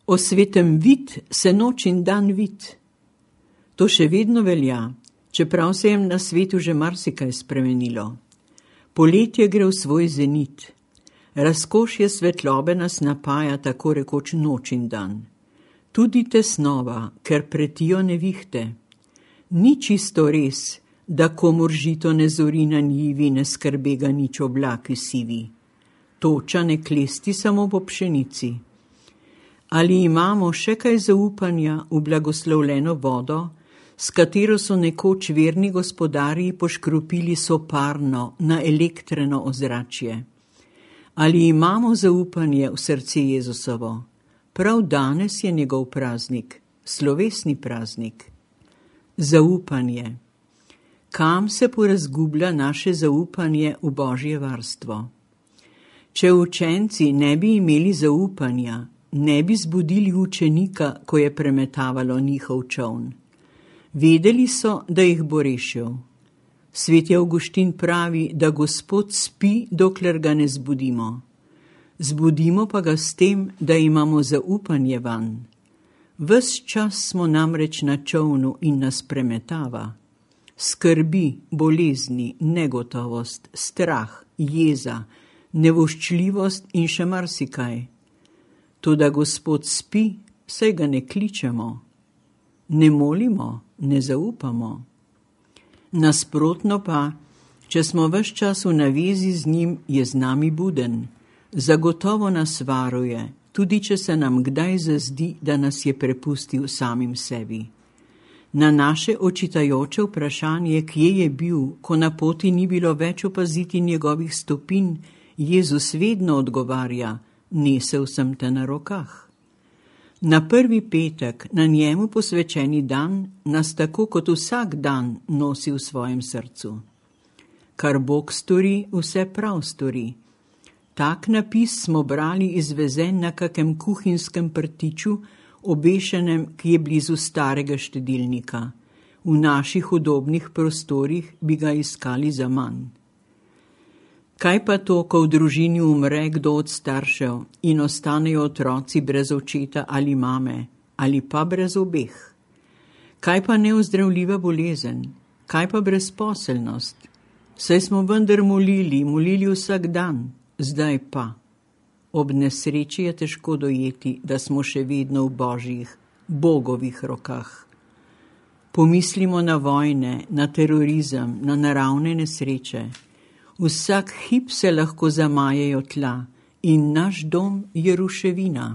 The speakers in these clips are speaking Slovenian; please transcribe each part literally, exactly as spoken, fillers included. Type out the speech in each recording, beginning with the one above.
O svetem vid se noč in dan vid. To še vedno velja, čeprav se je na svetu že marsikaj spremenilo. Poletje gre v svoj zenit. Razkošje svetlobe nas napaja tako rekoč noč in dan. Tudi tesnova, ker pretijo nevihte. Ni čisto res, da komur žito ne zori na njivi, ne skrbe ga nič oblaki sivi. Toča ne klesti samo po pšenici. Ali imamo še kaj zaupanja v blagoslovljeno vodo, s katero so nekoč verni gospodarji poškropili soparno na elektreno ozračje? Ali imamo zaupanje v srce Jezusovo? Prav danes je njegov praznik, slovesni praznik. Zaupanje. Kam se porazgublja naše zaupanje v Božje varstvo? Če učenci ne bi imeli zaupanja, ne bi zbudili učenika, ko je premetavalo njihov čoln. Vedeli so, da jih bo rešil. Sveti Avguštin pravi, da Gospod spi, dokler ga ne zbudimo. Zbudimo pa ga s tem, da imamo zaupanje vanj. Ves čas smo namreč na čolnu in nas premetava. Skrbi, bolezni, negotovost, strah, jeza, nevoščljivost in še marsikaj. Toda Gospod spi, saj ga ne kličemo. Ne molimo, ne zaupamo. Nasprotno pa, če smo ves čas v navezi z njim, je z nami buden. Zagotovo nas varuje, tudi če se nam kdaj zazdi, da nas je prepustil samim sebi. Na naše očitajoče vprašanje, kje je bil, ko na poti ni bilo več opaziti njegovih stopinj, Jezus vedno odgovarja, nesel sem te na rokah. Na prvi petek, na njemu posvečeni dan, nas tako kot vsak dan nosi v svojem srcu. Kar Bog stori, vse prav stori. Tak napis smo brali izvezen na kakem kuhinskem prtiču, obešenem, ki je blizu starega štedilnika. V naših udobnih prostorih bi ga iskali zaman. Kaj pa to, ko v družini umre kdo od staršev in ostanejo otroci brez očeta ali mame, ali pa brez obeh? Kaj pa neozdravljiva bolezen? Kaj pa brezposelnost? Saj smo vendar molili, molili vsak dan, zdaj pa. Ob nesreči je težko dojeti, da smo še vedno v Božjih, Bogovih rokah. Pomislimo na vojne, na terorizem, na naravne nesreče. Vsak hip se lahko zamajejo tla in naš dom je ruševina.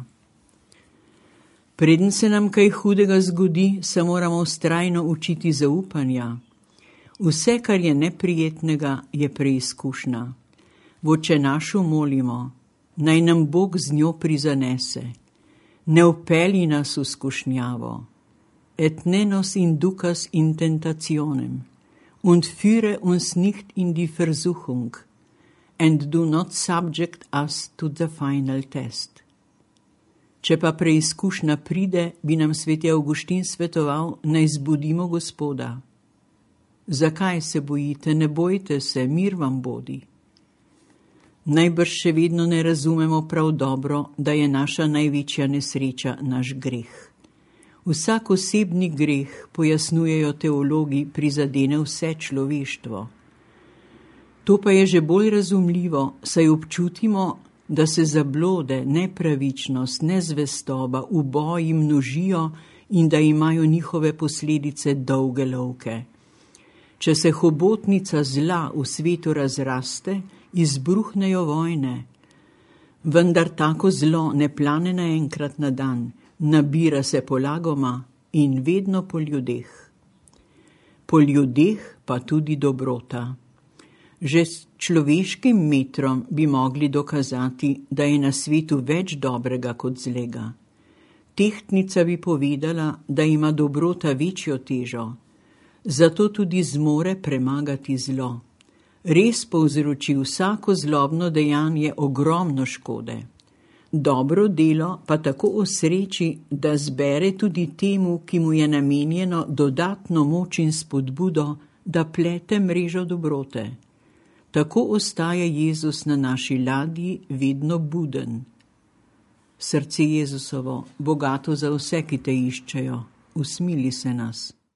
Preden se nam kaj hudega zgodi, se moramo vztrajno učiti zaupanja. Vse, kar je neprijetnega, je preizkušnja. V Očenašu molimo, naj nam Bog z njo prizanese. Ne vpelji nas v skušnjavo. Et ne nos inducas in tentationem. Und führe uns nicht in die Versuchung, and do not subject us to the final test. Če pa preizkušnja pride, bi nam sveti Avguštin svetoval, naj zbudimo Gospoda. Zakaj se bojite? Ne bojte se, mir vam bodi. Najbrž še vedno ne razumemo prav dobro, da je naša največja nesreča naš greh. Vsak osebni greh, pojasnjujejo teologi, prizadene vse človeštvo. To pa je že bolj razumljivo, saj občutimo, da se zablode, nepravičnost, nezvestoba, uboji množijo in da imajo njihove posledice dolge lovke. Če se hobotnica zla v svetu razraste, izbruhnejo vojne. Vendar tako zlo ne plane naenkrat na dan, nabira se polagoma in vedno po ljudeh. Po ljudeh pa tudi dobrota. Že s človeškim metrom bi mogli dokazati, da je na svetu več dobrega kot zlega. Tehtnica bi povedala, da ima dobrota večjo težo, zato tudi zmore premagati zlo. Res povzroči vsako zlobno dejanje ogromno škode. Dobro delo pa tako osreči, da zbere tudi temu, ki mu je namenjeno, dodatno moč in spodbudo, da plete mrežo dobrote. Tako ostaja Jezus na naši ladji vedno buden. Srce Jezusovo, bogato za vse, ki te iščejo, usmili se nas.